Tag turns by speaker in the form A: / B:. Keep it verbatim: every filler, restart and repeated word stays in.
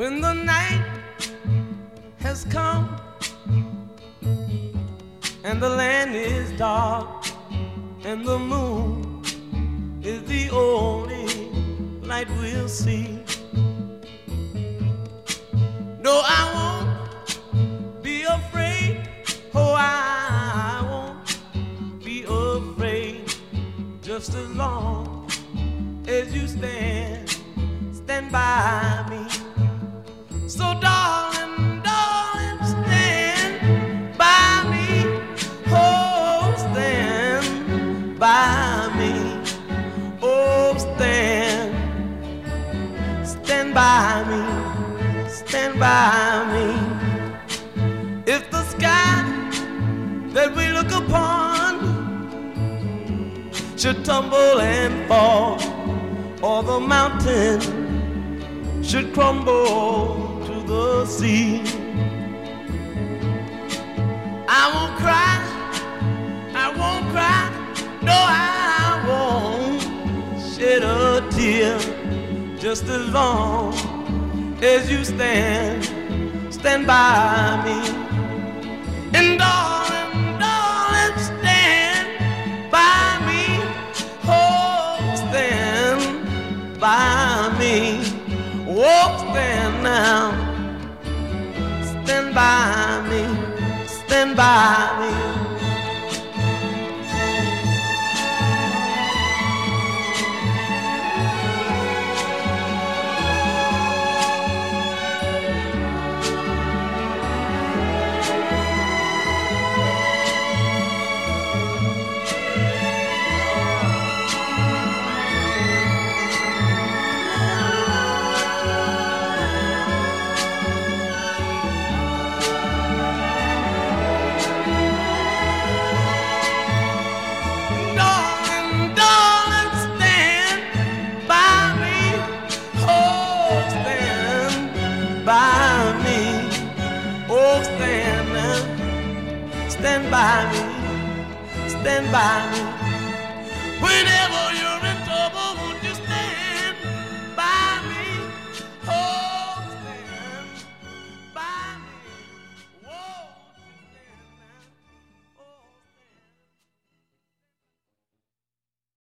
A: When the night has come and the land is dark and the moon is the only light we'll see. No, I won't be afraid. Oh, I won't be afraid. Just as long as you stand, stand by me. So darling, darling, stand by me. Oh, stand by me. Oh, stand, stand by me, stand by me. If the sky that we look upon should tumble and fall, or the mountain should crumble to the sea, I won't cry, I won't cry, no, I won't shed a tear. Just as long as you stand, stand by me. And darling, darling, stand by me. Oh, stand by me. Oh, stand now. Stand by me. Stand by me. Stand by me, stand by me, whenever